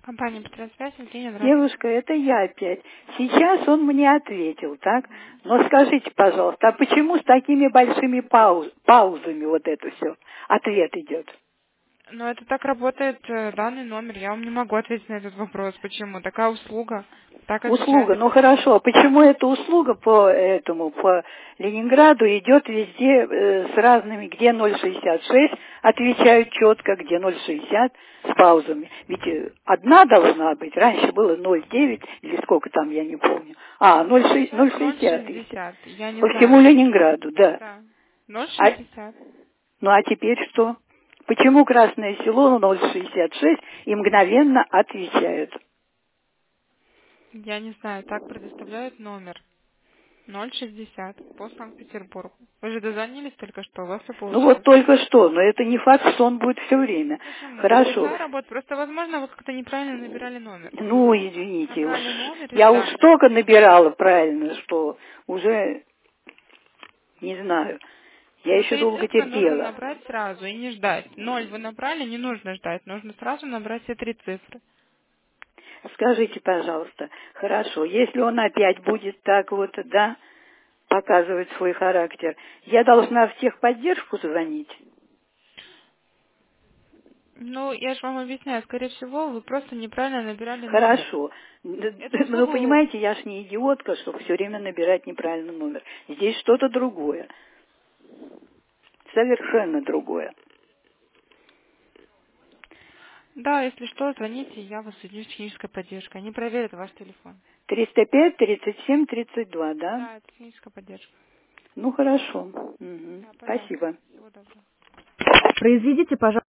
Компания «Петросвязь», Евгения, здравствуйте. Девушка, это я опять. Сейчас он мне ответил, так? Но скажите, пожалуйста, а почему с такими большими паузами вот это все? Ответ идет. Но это так работает данный номер. Я вам не могу ответить на этот вопрос. Почему? Такая услуга. Так Услуга, отвечает. ну хорошо, а почему эта услуга по Ленинграду идет везде с разными, где 0,66, отвечают четко, где 0,60 с паузами. Ведь одна должна быть, раньше было 0,9 или сколько там, я не помню. 0,60 0,60. Я не по всему знаю. Ленинграду, да. Да. А, 0,60. ну а теперь что? Почему Красное Село 0,66 и мгновенно отвечают? Я не знаю. Так предоставляют номер. 0,60 по Санкт-Петербургу. Вы же дозвонились только что, у вас все Ну вот получилось. только что, но это не факт, что он будет все время. Почему? Это Хорошо. всегда работает. Просто, возможно, вы как-то неправильно набирали номер. Ну, извините, уж Набрали номер и я уж ждали. столько набирала правильно, что уже не знаю. Я Но еще 3 долго цифры нужно терпела. набрать сразу и не ждать. 0 вы набрали, не нужно ждать. Нужно сразу набрать все 3 цифры. Скажите, пожалуйста, хорошо, если он опять будет так вот, да, показывать свой характер, я должна в техподдержку звонить? Ну, я же вам объясняю, скорее всего, вы просто неправильно набирали номер. Хорошо. Эту Ну, услугу... понимаете, я ж не идиотка, чтобы все время набирать неправильный номер. Здесь что-то другое. Совершенно другое. Да, если что, звоните, я вас соединю с технической поддержкой. Они проверят ваш телефон. 305 37 32, да? Да, это техническая поддержка. Ну, хорошо. Мгм. Да, пожалуйста. Спасибо. Всего доброго. Произведите, пожалуйста.